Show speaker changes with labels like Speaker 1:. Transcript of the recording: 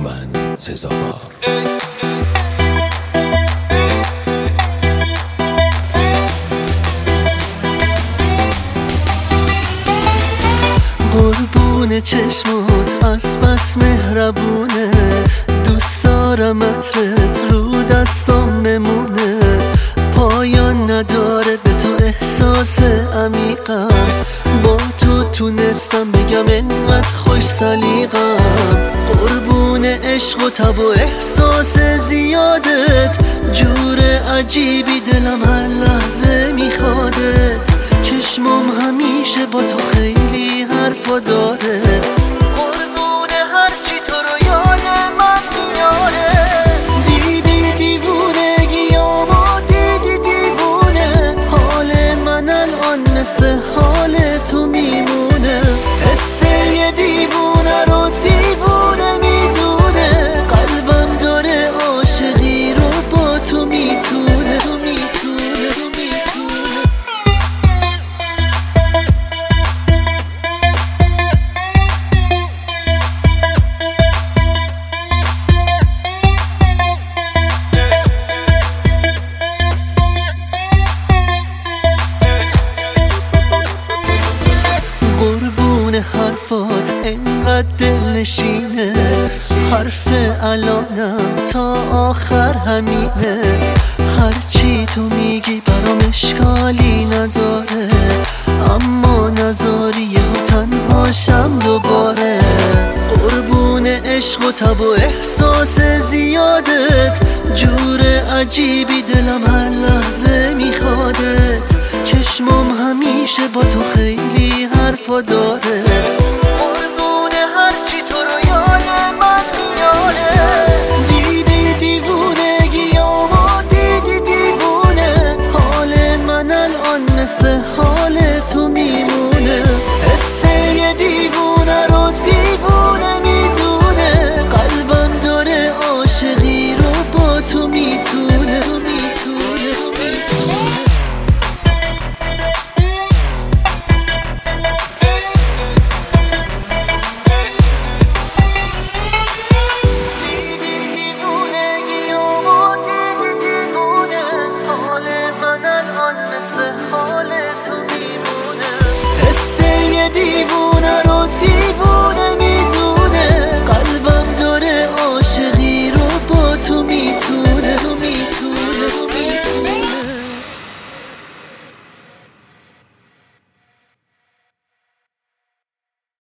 Speaker 1: من سزاوار.
Speaker 2: قربون چشمات از بس مهربونه، دوست دارم عطرت رو دستم بمونه. پایان نداره به تو احساس عمیقم، با تو تونستم بگم انقدر خوش سلیقم. قربون عشق و تب و احساس زیادت، جور عجیبی دلم هر لحظه میخوادت. چشمم همیشه با تو خیلی حرفا داره، قربون هرچی تو رو یاد من میاره. دیدی دیوونگیامو، دیدی دیوونه، حال من الان مثل حال تو میمونه. قصه یه دیوونه رو دیوونه میدونه، قلبم داره عاشقی رو با تو میتونه. قربون حرفات انقدر دلنشینه، حرف الانم تا آخر همینه. هرچی تو میگی برام اشکالی نداره، اما نذاری و تنهاشم دوباره. قربون عشق و تب و احساس زیادت، جور عجیبی دلم هر لحظه میخوادت. چشمم همیشه با تو خیلی حرفا داره،